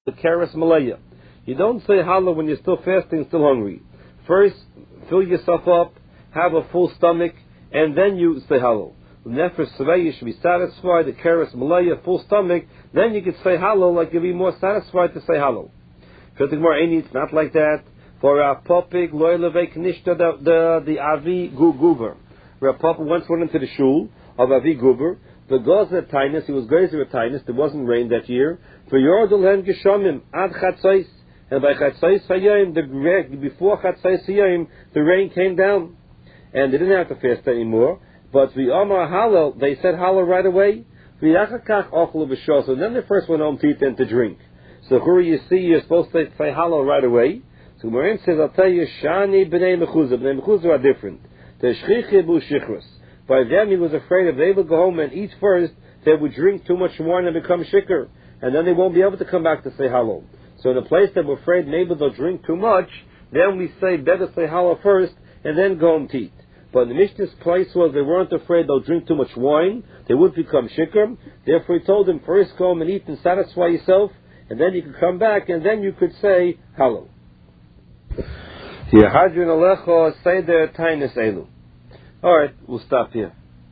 the keres malaya. You don't say halal when you're still fasting, still hungry. First, fill yourself up, have a full stomach, and then you say halal. The nefesh saveh, you should be satisfied, the keres malaya, full stomach, then you could say halal, like you'll be more satisfied to say halal. It's not like that. For a popik, loyalevek nishta, the Avi Guber. Where a papa once went into the shul of Avi Guber, the Gaza Tainus, he was Gazer at Tainus, there wasn't rain that year. For Yordal Hen Geshomim, Ad Chatzais, and by Chatzais Hayayim, before Chatzais Hayayim, the rain came down. And they didn't have to fast anymore. But the Omar Halal, they said Halal right away. So then they first went home to eat and to drink. So who you see, you're supposed to say Halal right away. So Marin says, I'll tell you, Shani b'nei mechuzah. B'nei mechuzah are different. The shchichi bu shichrus. By them he was afraid if they would go home and eat first, they would drink too much wine and become shikr. And then they won't be able to come back to say halal. So in a place that we're afraid maybe they'll drink too much, then we say better say halal first and then go home to eat. But in the Mishnah's place was they weren't afraid they'll drink too much wine, they would become shikr. Therefore he told them first go home and eat and satisfy yourself, and then you could come back and then you could say halal. Yehadrin alecho seder tainus elu. Alright, we'll stop here.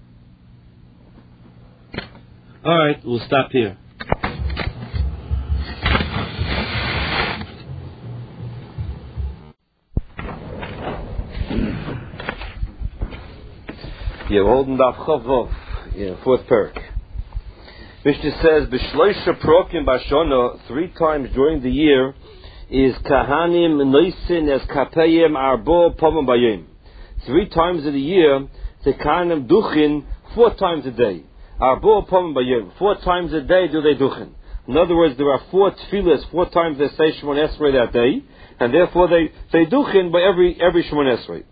You're holding Daf Chavov, fourth parak. Mishnah says, B'shloisha prokim b'shona, 3 times during the year, is kahanim noisin as kapayim arbo pomim bayim. 3 times of the year, the kahanim duchin 4 times a day. Arbo pomim bayim. 4 times a day do they duchin. In other words, there are 4 tefillas, 4 times they say Shemon Esrei that day, and therefore they duchin by every Shemon Esrei.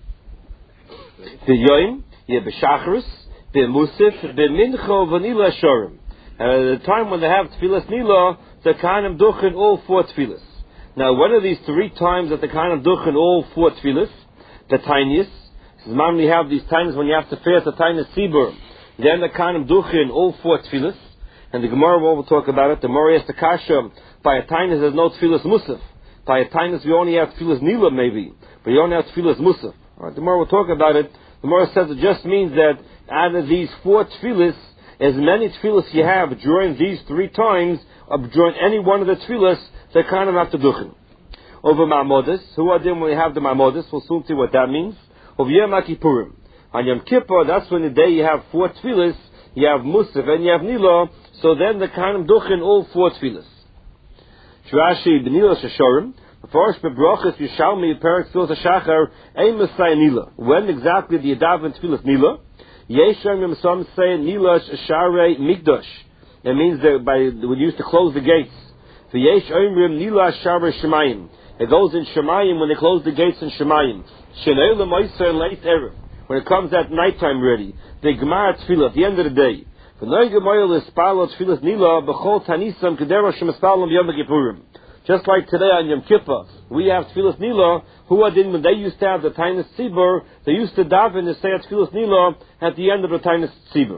The yoim, yeah, b'shachris, b'musif, b'mincho, v'nila shorim. And at the time when they have tefillas nila, the kahanim duchin all 4 tefillas. Now, one of these 3 times that the kahanim duchin all 4 tefillas, the tiniest, we have these times when you have to fast the tiniest sibur, then the kahanim duchin all 4 tefillas, and the Gemara will talk about it. The Gemara has the kasha, by a tiniest there's no tefillas musaf. By a tiniest we only have tefillas nila maybe, but you only have tefillas musaf. Alright, the Gemara will talk about it. The Gemara says it just means that out of these 4 tefillas, as many tefillas you have during these 3 times, during any one of the tefillas, they kind of have to duchen. Over Ma'amodis, who are them when we have the Ma'amodis? We'll soon see what that means. Over Yom Kippurim. On Yom Kippur, that's when the day you have 4 tefillas, you have Musaf and you have Nilo, so then the kind of duchen all 4 tefillas. Shrashi b'Nilo Shashorim, First bebrachas Yishalmi Perak Tfilas HaShachar Ein Messiah Nila. When exactly do you daven Tfilas Nila? Yesham some say Nila Sharei Mikdash. It means that we used to close the gates. V'yesh Oimrim Nila Sharei Shemayim. It goes in Shemayim when they close the gates in Shemayim. Shenei L'Moiser Leit Erev. When it comes at nighttime ready. The Gemara Tfilah at the end of the day. V'noi Gemoyel Espalo Tfilas Nila B'chol Tanisam Kedera Shemespalom Yom Kippurim. Just like today on Yom Kippur, we have Tfilas Nila, when they used to have the Tainus Tzibur, they used to daven and say Tfilas Nila at the end of the Tainus Tzibur.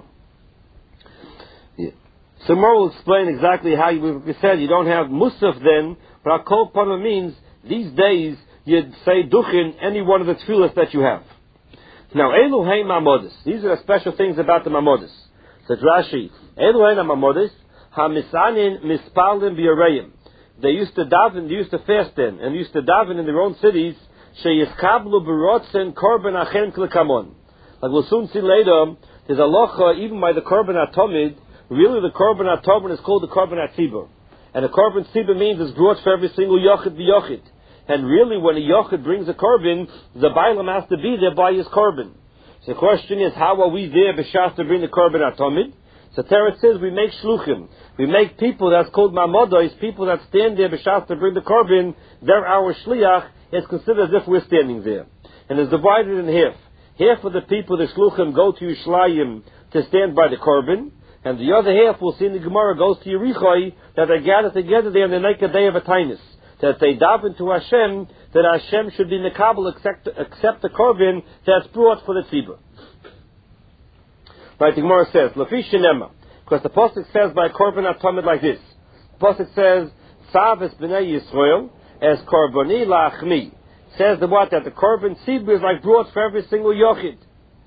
Yeah. So more will explain exactly how we said you don't have Musaf then, but Akol Pana means these days you'd say Duchin any one of the Tfilas that you have. Now, Elu Hein Ma'amodis. These are the special things about the Ma'amodis. Says Rashi, Elu Hein Ma'amodis, HaMisanin Mispalim B'Yareim. They used to daven, they used to fast then, and used to daven in their own cities. Sheyiskablu berotzen korban achem klikamon. Like we'll soon see later, there's a locha even by the korban atomid. Really, the korban atomid is called the korban atzibur, and the korban tzibur means it's brought for every single yochid v'yochid. And really, when a yochid brings a korban, the bailam has to be there by his korban. So the question is, how are we there b'shas to bring the korban atomid? So Teretz says we make shluchim. We make people that's called mamodos, people that stand there b'shas to bring the korban. They're our shliach. It's considered as if we're standing there, and it's divided in half. Half of the people, the shluchim, go to Yishlayim to stand by the korban, and the other half, we'll see in the Gemara, goes to Yerichai, that they gather together there and they make a day of a tainus, that they daven to Hashem, that Hashem should be nekabel, accept the korban that's brought for the tzibur. Right, the Gemara says, Lafi Shenema, because the pasuk says by korban atomid like this. The pasuk says, Tzavis b'nei Yisrael as Korbani la'achmi. Says the what? That the korban tzibur is like brought for every single yochid.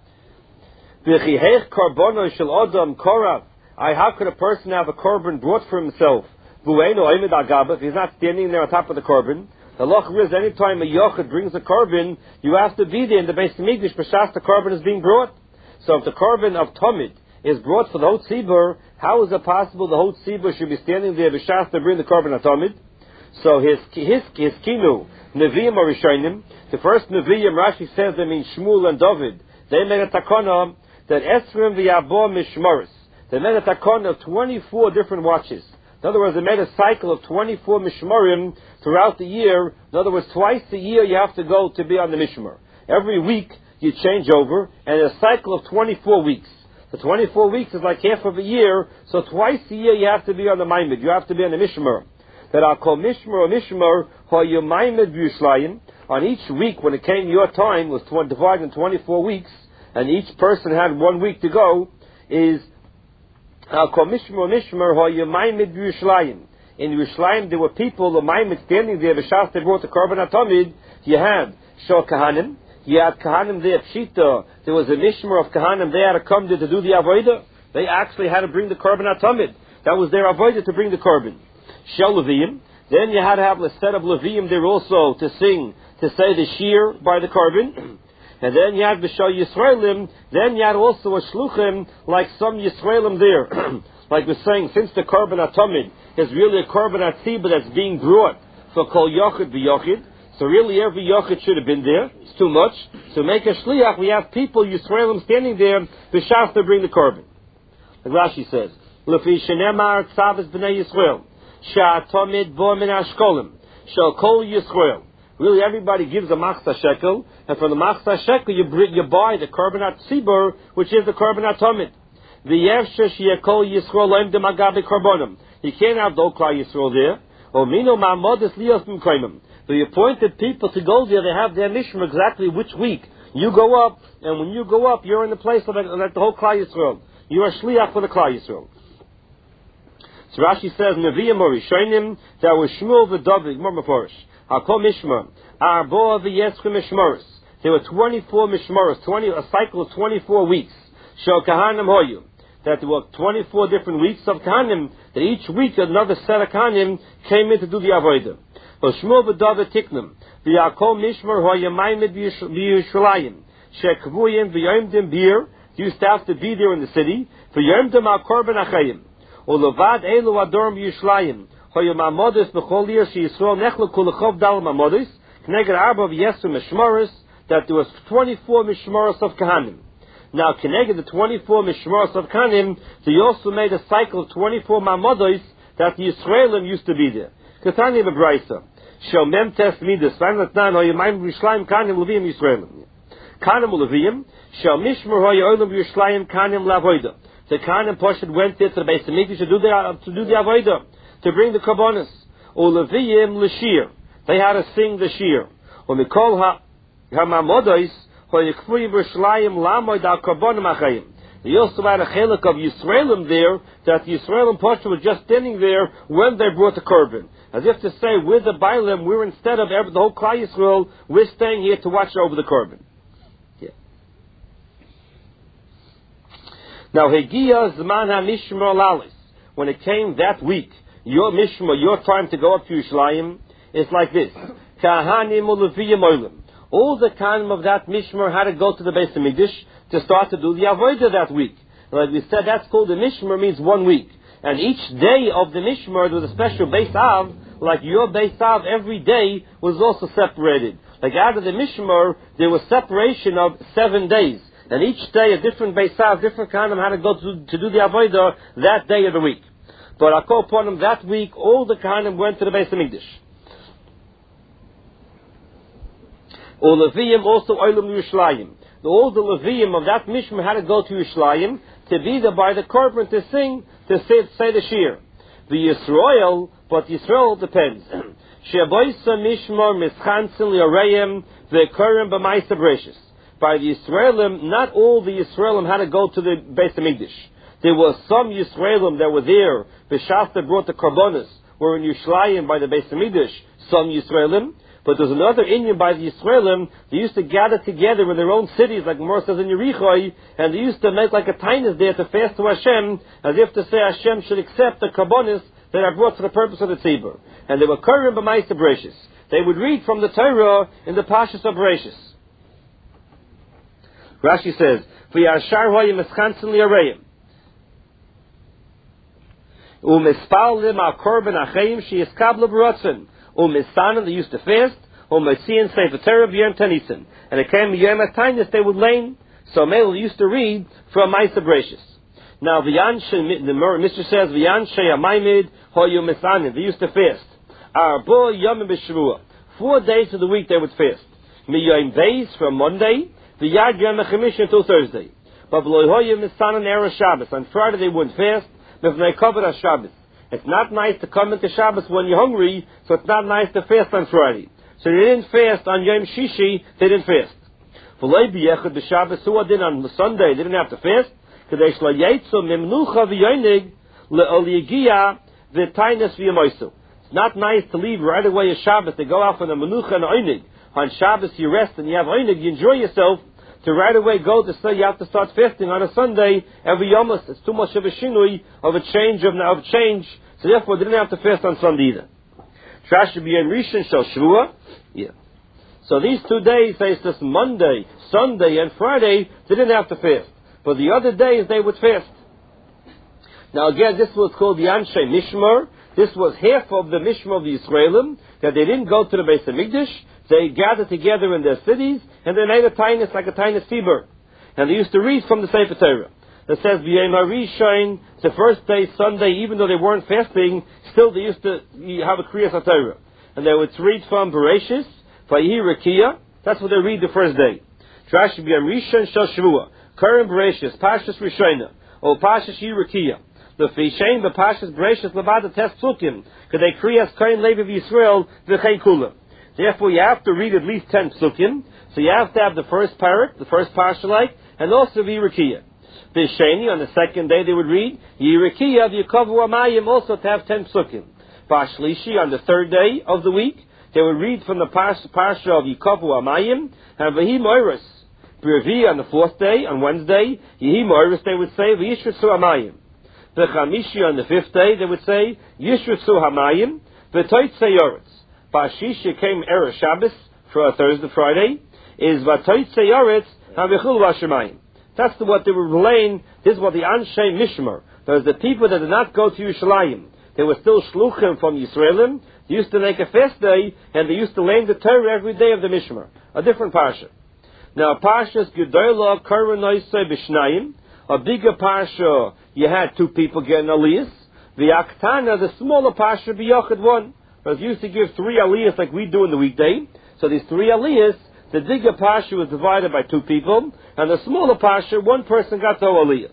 V'chihech korbono shel adam korav. How could a person have a korban brought for himself? V'ueinu oimid agabah, if he's not standing there on top of the korban. The loch is any time a yochid brings a korban, you have to be there in the Beis Hamikdash b'shas the korban is being brought. So if the korban of Tomid is brought for the whole tzibur, how is it possible the whole tzibur should be standing there b'shas to bring the korban of Tomid? So his kinu, Nevi'im or Rishonim, the first Nevi'im, Rashi says they mean Shmuel and David. They made a takana that Esrim v'yabo mishmoris. They made a takana of 24 different watches. In other words, they made a cycle of 24 mishmorim throughout the year. In other words, twice a year you have to go to be on the mishmor. Every week you change over, and a cycle of 24 weeks. The 24 weeks is like half of a year, so twice a year you have to be on the maimed. You have to be on the mishmor. That I'll call mishmor or mishmor hoyu maimed b'Yushalayim. On each week, when it came your time, was divided in 24 weeks, and each person had 1 week to go, is I'll call mishmor hoyu maimed b'Yushalayim. In Yerushalayim, there were people, the maimed standing there, b'shas they brought the korban atomid. You had shor kahanim, you had kahanim there, pshita. There was a mishmor of kahanim. They had to come there to do the avodah. They actually had to bring the korban atomid. That was their avodah, to bring the korban. Shel Leviim. Then you had to have a set of Leviim there also to sing, to say the shir by the korban. And then you had B'Shal Yisraelim. Then you had also a shluchim, like some Yisraelim there. Like we're saying, since the korban atomid is really a korban atzibah that's being brought for kol yochid v'yochid, so really every yochid should have been there. It's too much. So make a shliach. We have people, Yisraelim, standing there, b'shas to bring the korban. Like Rashi says, Lefi shenemar tzavis b'nei Yisrael. Sha'atomid bo min ashkolim. Shall kol Yisrael. Really, everybody gives a machzah shekel, and from the machzah shekel you buy the korban atzibur, which is the korban atomid. V'yevshe she'kol Yisrael loim demagabe korbanim. You can't have the Klal Yisrael there. Or mino ma'amodis lios m'koimim. So you appointed people to go there. They have their mishmah exactly which week you go up, and when you go up, you're in the place of like the whole Klal Yisrael. You are shliach for the Klal Yisrael. So Rashi says, Nevi'im or Rishonim, that was Shmuel v'David, more meforish. Hakol Mishmar, Arboa v'Yeschim Mishmaris. There were 24 Mishmaris, a cycle of 24 weeks. Shel Kahanim Hoyu, that there were 24 different weeks of Kahanim, that each week another set of Kahanim came in to do the Avodah. So Shmuel v'David Tiknim, v'Yakol Mishmar Hoyu Maimed v'Yushalayim, Shekvuyim v'Yomdim Bir, you used to have to be there in the city, v'Yomdim al Korban Achayim. Ulevad elu adorm Yishlayim. Hoyu ma'amodis b'chol year sheYisrael nechlu kulechov dal ma'amodis. Kneged arba v'yesu mishmaris. That there was 24 mishmaris of kahanim. Now, kneged the 24 mishmaris of kahanim, they also made a cycle of 24 ma'amodis that the Yisraelim used to be there. Ketani b'braisa. Shel mem tes midas. V'ayim latnan hoyu ma'im v'Yishlayim kahanim leviyim Yisraelim. Kahanim leviyim. Shel mishmar hoyu olam v'Yishlayim kahanim lavoida. The Kahanim Poshet went there to the Beis Hamikdash to do the Avodah, to bring the Karbonos. Or Leviyim l'shir. They had to sing the shir. Or Mikol ha'mamodos, or Yikfuyim b'Yerushalayim lamoid al Karbonim achayim. They also had a chelik of Yisraelim there, that the Yisraelim Poshet was just standing there when they brought the Korban. As if to say, we're the Bailim, we're instead of the whole Klal Yisrael, we're staying here to watch over the Korban. Now, Hegia Zman HaMishmar Lalis, when it came that week, your Mishmar, your time to go up to Yerushalayim, is like this. Kahanim u'Leviyim olim. All the Kahanim of that Mishmar had to go to the Beis Hamikdash to start to do the Avodah that week. Like we said, that's called the Mishmar, means 1 week. And each day of the Mishmar, there was a special Beis Av, like your Beis Av every day was also separated. Like out of the Mishmar, there was separation of 7 days. And each day a different Beis Av, different Kahanim had to go to do the Avodah that day of the week. But I call upon them that week, all the Kahanim went to the Beis Hamikdash. Or Leviim also Olam Yerushalayim. All the Leviim of that Mishmar had to go to Yerushalayim to be there by the korban to sing, to say the shir. The Yisrael, but Yisrael depends. Sheboisa Mishmar Mischantzin Li'Oreim Ve'Korim B'Maisa Breshis. By the Yisraelim, not all the Yisraelim had to go to the Beis Hamikdash. There were some Yisraelim that were there, B'Shas that brought the Karbonos, were in Yerushalayim by the Beis Hamikdash, some Yisraelim, but there's another Indian by the Yisraelim. They used to gather together in their own cities, like Gemara says in Yerichoi, and they used to make like a tainus there to fast to Hashem, as if to say Hashem should accept the karbonis that are brought for the purpose of the tzibur. And they were Kurim b'Maisa Bereshis. They would read from the Torah in the Pashas of Bereshis. Rashi says, "V'yashar hoyim eschantzin li'areim." U'mispal lim al korban achayim sheyiskablu b'rotzen. U'misanim, they used to fast. U'mitzion sefer Torah b'yom tanisim. And it came yom ataynis, they would lane. So Mel used to read from Maisa Bereshis. Now the Mr. says, "V'yanshe amaymid hoyim misanim." They used to fast. Arbo yom b'shvua. 4 days of the week they would fast. Miyom days from Monday. The Yad Yom HaChamish until Thursday. But on Friday they wouldn't fast. It's not nice to come into Shabbos when you're hungry, so it's not nice to fast on Friday. So they didn't fast on Yom Shishi, they didn't fast. On Sunday they didn't have to fast. It's not nice to leave right away a Shabbos to go out on a Menucha and Oinig. On Shabbos you rest and you have Oinig, you enjoy yourself. To right away go to say you have to start fasting on a Sunday every Yom. It's too much of a shinui, of a change. So therefore they didn't have to fast on Sunday either. Trash should be in Rishon Shel Shvua. Yeah. So these 2 days, it's just Monday, Sunday, and Friday, they didn't have to fast. But the other days they would fast. Now again, this was called the Anshe Mishmar. This was half of the Mishmar of the Yisraelim, that they didn't go to the Beis Hamikdash. They gathered together in their cities, and they made a tainus, like a tainus tzibur. And they used to read from the Sefer Torah. It says, V'yom HaRishon, the first day, Sunday, even though they weren't fasting, still they used to have a Kriyas HaTorah. And they would read from Bereshis, Vayihi Rekiah, that's what they read the first day. Trash V'yom Rishon Shel Shvua, Kurim Bereshis, Pashas Rishona, or Pashas Yirakiah. The Fishain, the Pashas Bereshis, Levada Tes Psukim, Kadei Kriyas Kain Levi Yisrael, V'chei Kulam. Therefore, you have to read at least 10 psukim. So you have to have the first parak, the first parsha like, and also Yirakiah. The Sheni, on the second day, they would read Yirakiah, V'yakavu Amayim, also to have 10 psukim. Bashlishi, on the third day of the week, they would read from the parsha of Yakavu Amayim, and V'hi Moiris. B'revi, on the fourth day, on Wednesday, Yehi Moiris, they would say V'yishritzu Amayim. The Chamishi, on the fifth day, they would say Yishritzu Hamayim, V'toitze Yoretz. Bashisha came Erev Shabbos for a Thursday, Friday, is Vatoitze Yoretz HaVechul Vashemayim. That's what they were relaying. This is what the Anshe Mishmar. There's the people that did not go to Yerushalayim. They were still Shluchim from Yisraelim. They used to make a fast day, and they used to learn the Torah every day of the Mishmar. A different Parsha. Now, Parshas Gedolah Koranoisei B'Shnayim. A bigger Parsha, you had 2 people getting aliyahs. The Aktana, the smaller Parsha, B'Yochad 1. But you used to give 3 aliyahs like we do in the weekday. So these 3 aliyahs, the bigger parsha was divided by 2 people, and the smaller parsha, 1 person got the whole aliyah.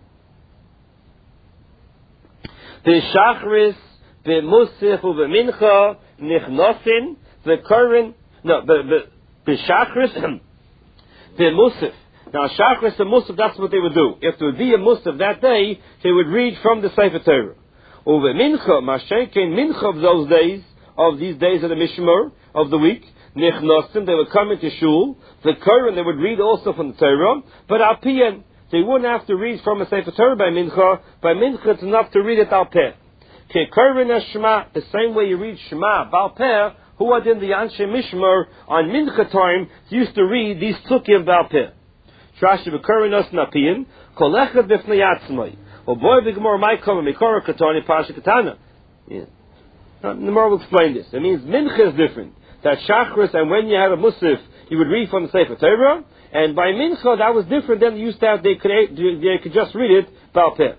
B'shachris, b'musif, u'b'mincha, nichnosin, v'korin, no, b'shachris, b'musif. Now, shachris and musif, that's what they would do. If there would be a musif that day, they would read from the Sefer Torah. U'b'mincha, mashenkein mincha of those days, of these days of the Mishmar of the week, Nichnosim, they would come into Shul, the Koran, they would read also from the Torah, but Al Piyan, they wouldn't have to read from a Sefer Torah by Mincha. By Mincha, it's enough to read it Al Peh. Koran as Shema, the same way you read Shema, Al Peh, who are in the Anshe Mishmar, on Mincha time, used to read these Tzukim Al Peh. Trashi v'Koran as Napiyan, Kolechad b'fnei Atzmai, or boy b'gemor Maikom, Mikora Katani, Pasha Katana. The Gemara will explain this. It means Mincha is different. That Shachris, and when you had a Musaf, you would read from the Sefer Torah, and by Mincha, that was different than they used to have, they could just read it, Baal Peh.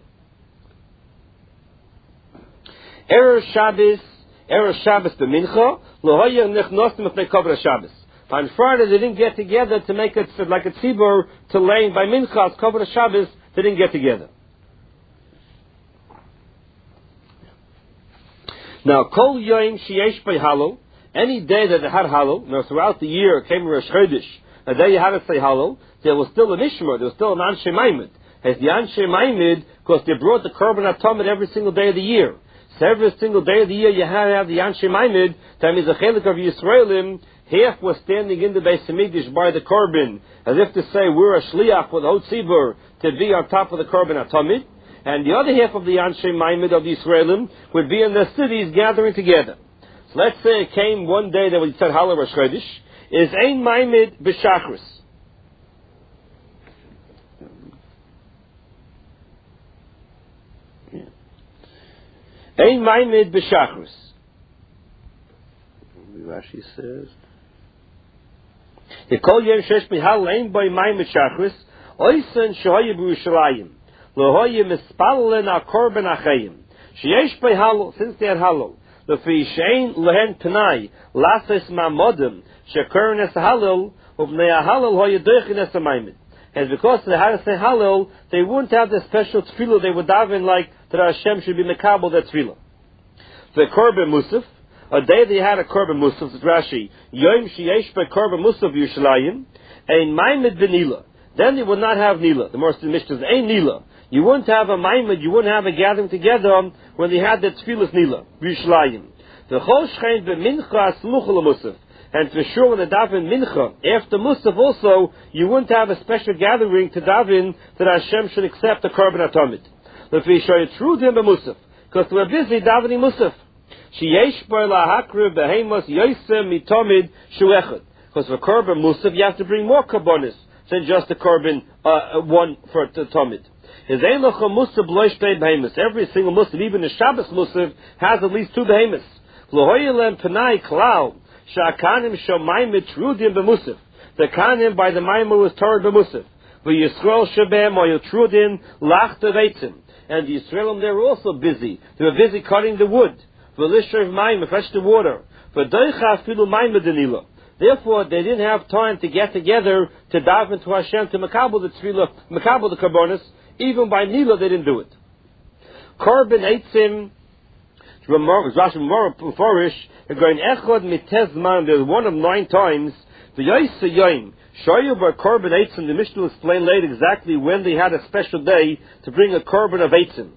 Erev Shabbos to Mincha, L'hoyer Nechnosim L'fnei Kovra Shabbos. On Friday, they didn't get together to make it like a tzibur to lay by Mincha, Kovra Shabbos, they didn't get together. Now, Kol Yom Sheyesh Bei Halal, any day that they had Halal, now throughout the year came Rosh Chodesh, a day you had to say Halal, there was still an Ishmar, there was still an Anshe Maimed. As the Anshe Maimed, because they brought the Korban HaTamid every single day of the year. So every single day of the year you had to have the Anshe Maimed. That means the chelik of Yisraelim, half was standing in the Beis Hamikdash by the korban, as if to say we're a shliach with Hot Tzibur to be on top of the korban atomid, and the other half of the Anshe Maimed of the Yisraelim would be in the cities gathering together. So let's say it came one day that we said Halal Rosh Chodesh, is Ein Maimed B'Shachris. Ein Maimed B'Shachris. Rashi says, Yekol Yom Shesh Mihal Ein Boi Maimed Shachris, Oysen Shehoye B'Yushalayim, Lohoye Mispallen HaKorban Achayim, Sheyesh Boi Halal, since they had Halal, Lefi Shein Lehen Tanai, Lases Ma'modim, Shekern Es Halal, Uvnei HaHalal Hoye Doichin Es HaMaimed. And because they had to say Halal, they wouldn't have the special tefillah, they would daven like that Hashem should be mekabel that tefillah. The Korban Musaf, a day they had a Korban Musaf, it's Rashi, Yom Sheyesh Be Korban Musaf Yushalayim, Ein Maimed Benila. Then they would not have Nila. The most of the Mishnah is Ein Nila. You wouldn't have a Maimed, you wouldn't have a gathering together when they had the tefillah Nila, Yushalayim. The Chol Shchein Be Mincha Asluchel Musaf. And for sure when they daven Mincha, after Musaf also, you wouldn't have a special gathering to daven that Hashem should accept the Korban Atomid. Because they were busy davening Musaf. Because for Korban Musaf, you have to bring more Karbonis than just the Korban one for the Tomid. Every single Musaf, even the Shabbos Musaf, has at least two behemoths. Shakanim Shomayim Trudim b'Musaf. The Kanim by the Maimah was Torah b'Musaf. V'Yisrael Shabem or Yisrudin Lach Tevetzim. And the Yisraelim they were also busy. They were busy cutting the wood. V'Lisher Maim, fetch the water. V'Doicha Filu Maimah Denila. Therefore, they didn't have time to get together to dive into Hashem to makabel the tefillah, makabel the karbonis. Even by Nila, they didn't do it. Korban Eitzim. Rashi Meforish, there's one of 9 times. The Yosef Yom Shoyu Bar Korban Eitzim. The Mishnah will explain later exactly when they had a special day to bring a korban of Eitzim.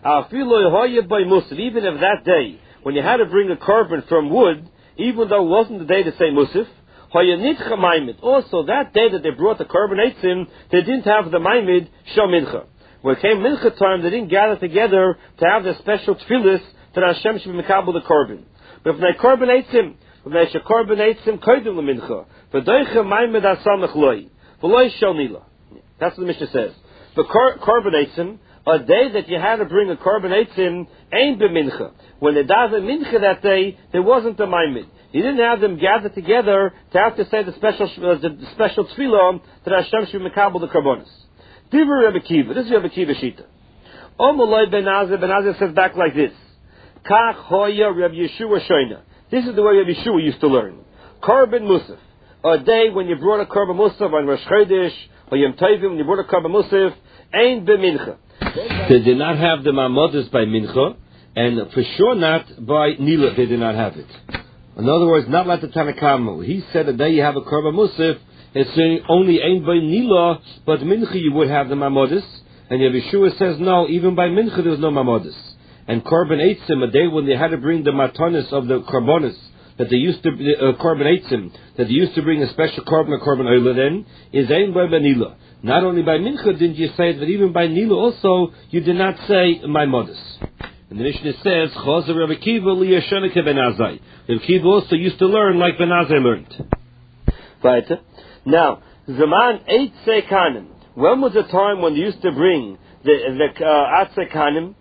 Even if that day, when you had to bring a korban from wood, even though it wasn't the day to say Musaf, also that day that they brought the korban Eitzim, they didn't have the Maimid Shal Mincha. When it came Mincha time, they didn't gather together to have the special tefillis that Hashem should be mekabel the korban. But if they korban eitzim, if they should korban eitzim koydem lemincha, v'doicha maimed asamach loy, v'loy shel nila. That's what the Mishnah says. The korban eitzim, a day that you had to bring a korban eitzim, ain't b'mincha. When they davened mincha that day, there wasn't a maimed. You didn't have them gather together to have to say the special tefillah that Hashem should be mekabel the korbanos. Divrei Rebbe Kiva. This is Rebbe Kiva Shita. Omoloi Ben Azir says back like this. Kach hoya Reb Yeshua shoyna. This is the way Reb Yeshua used to learn. Korban Musaf. A day when you brought a Korban Musaf on Rosh Chodesh, or Yom Tovim, when you brought a Korban Musaf, ain't b'mincha. They did not have the Mamodas by Mincha, and for sure not by Nila, they did not have it. In other words, not like the Tanakama. He said the day you have a Korban Musaf, it's only ain't by Nila, but Mincha you would have the Mamodas, and Yeshua says no, even by Mincha there's no Mamodas. And Korban Eitzim, a day when they had to bring the matanis of the karbonis, that they used to, Korban Eitzim, that they used to bring a special korban, a korban oila then, is ein by Nila. Not only by Mincha didn't you say it, but even by Nila also, you did not say Maimodis. And the Mishnah says, Chozer Rebbe Kiva liyashonika ben Azai. Rebbe Kiva also used to learn like Ben Azai learned. Right. Now, Zaman Eitze Kanim. When was the time when they used to bring the Atze Kanim?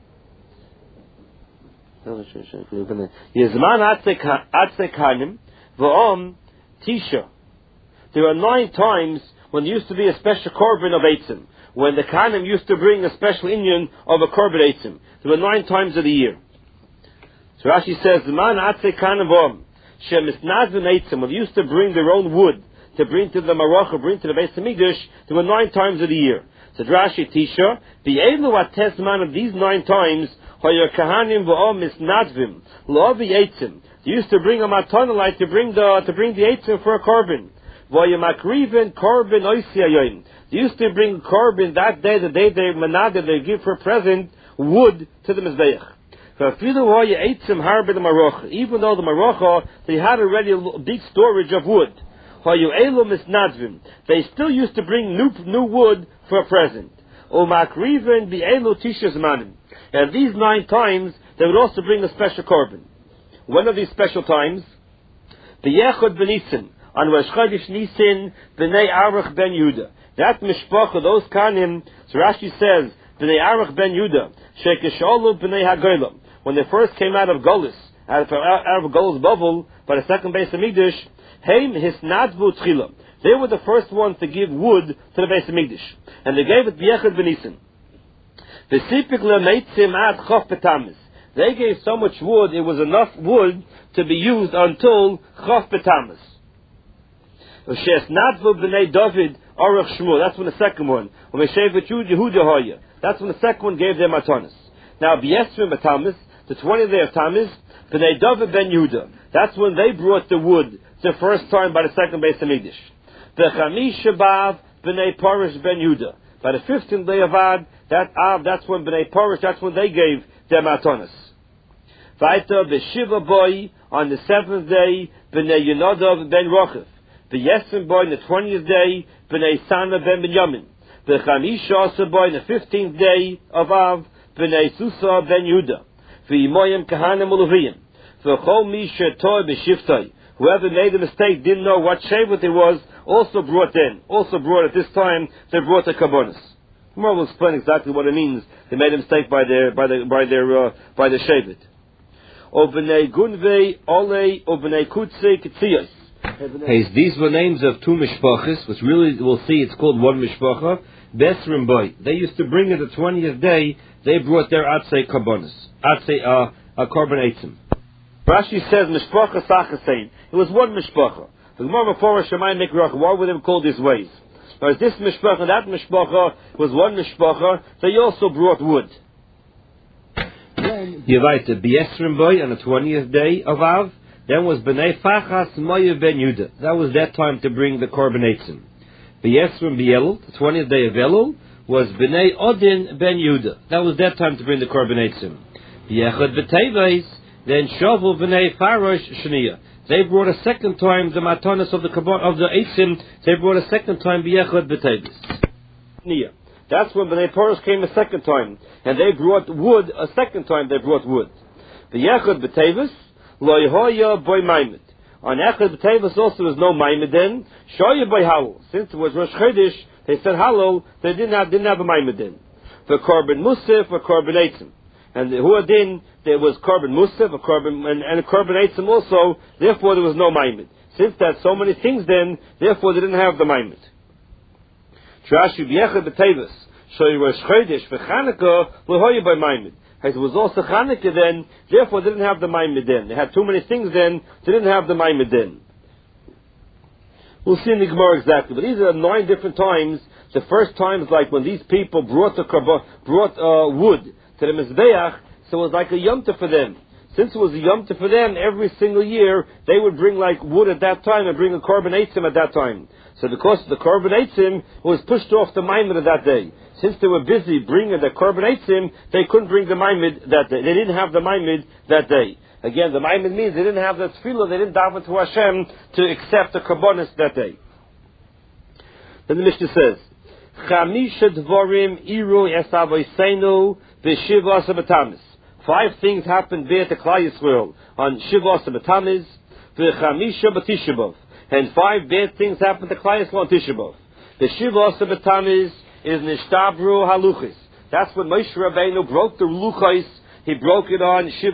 Yezman Atze Kanim V'om Tisha. There are 9 times when there used to be a special korban of Eitzim, when the Kanim used to bring a special inyan of a korban Eitzim. There were 9 times of the year. So Rashi says, Zman Atze Kanim V'om Shemisnazvin Eitzim, when they used to bring their own wood to bring to the Marach, or bring to the Beis Hamikdash, there were 9 times of the year. So Rashi Tisha, the Elu Atesman of these 9 times, Hoyer Kahanim V'om Misnadvim Lo'avi Eitzim. They used to bring a matonalite to bring the Eitzim for a korban. V'yamakriven korban oisiyayoim. They used to bring korban that day, the day they manada, they give for a present wood to the Mizbeach. Even though the Marocha, they had already a big storage of wood. They still used to bring new wood for a present. And these 9 times, they would also bring a special korban. One of these special times, B'yechad b'nissen, on Rosh Chodesh Nisan, b'nei Aruch ben Yehuda. That mishpacha, those kanim, so Rashi says, b'nei Aruch ben Yehuda, shekesholu b'nei Hagolam. When they first came out of Golus, out of Golus Bavel, by the second Beis Hamikdash, Heim hisnadvu tchila. They were the first ones to give wood to the Beis Hamikdash, and they gave it b'yechad b'nissen. V'sipik le'meitzim ad chof b'tamis. They gave so much wood, it was enough wood to be used until chof b'tamis. V'she'esnadvu b'nei David Aruch Shmuel. That's when the second one. V'meshevet Yehuda hoya. That's when the second one gave them matanis. Now b'yesrim b'tamis, the 20th day of Tammuz, b'nei David ben Yehuda. That's when they brought the wood the first time by the second Beis Hamikdash. V'chamish Bav b'nei Parish ben Yehuda. By the 15th day of Ad, that's when b'nei Parish, that's when they gave them matanis. V'aita b'shiva boy on the 7th day, b'nei Yonadav ben Rochev. V'yesrim boy on the 20th day, b'nei Sana ben Binyamin. V'chamisha also boy on the 15th day of Av, b'nei Susa ben Yehuda. V'yimoyim kahanim u'leviyim. V'chol mi shetoi b'shiftoi. Whoever made a mistake, didn't know what shevet it was, also brought at this time, they brought the kabbonis. Tomorrow we'll explain exactly what it means. They made a mistake by their shevet. O b'nei gunvei olei o b'nei kutzei k'tziyos. These were names of 2 mishpachas, which really we'll see it's called one mishpacha. Besrim boy. They used to bring it the 20th day. They brought their atzei kabbonis, korban eitzim. Rashi says mishpacha sachasein. It was one mishpacha. The Gemara before Shemai Mikrach. Why were they called these ways? Whereas this mishpacha, that mishpacha was one mishpacha. They also brought wood. You write the B'yesrim boy on the 20th day of Av. Then was B'nei Fachas Moyev ben Yehuda. That was that time to bring the korban eitzim. B'yesrim b'Elul, the 20th day of Elul, was B'nei Odin ben Yehuda. That was that time to bring the korban eitzim. B'yechad b'Teves, then Shavu b'nei Farosh Shniya. They brought a second time the matanis of the eitzim. They brought a second time B'yechad b'Teves. Shniya. That's when B'nei Parosh came a second time, and they brought wood a second time. They brought wood. B'yechad b'Teves. Loihoya boy maimed. On Echad B'Teves also was no maimed then. Shoya boy halal. Since it was Rosh Chodesh, they said halal. They didn't have a maimed then. For korban musaf, for korban eitzim, and the huadin there was korban musaf, a korban and a korban eitzim also. Therefore, there was no maimed. Since that's so many things, then therefore they didn't have the maimed. Trashi b'Echad B'Teves. Shoya Rosh Chodesh for Chanukah loihoya boy maimed. It was also Chanukah then, therefore they didn't have the Maimed then. They had too many things then, they didn't have the Maimed then. We'll see in the Gemara exactly, but these are 9 different times. The first time is like when these people brought wood to the Mizbeach, so it was like a Yom Tov for them. Since it was a Yom Tov for them, every single year, they would bring like wood at that time and bring a korban eitzim at that time. So because the korban eitzim was pushed off the Maimed of that day. Since they were busy bringing the korban eitzim, they couldn't bring the maimed that day. They didn't have the maimed that day. Again, the maimed means they didn't have the tefillah, they didn't daven to Hashem to accept the korbanos that day. Then the Mishnah says, Chamisha dvorim iru esavoseinu v'shiva sabatamis. 5 things happened there to Klal Yisrael on Shiva sabatamis v'chamisha b'Tisha B'Av, and 5 bad things happened to Klal Yisrael on Tisha B'Av. The Shiva sabatamis is nishtabru haluchis. That's when Moshe Rabbeinu broke the luchos. He broke it on Shiva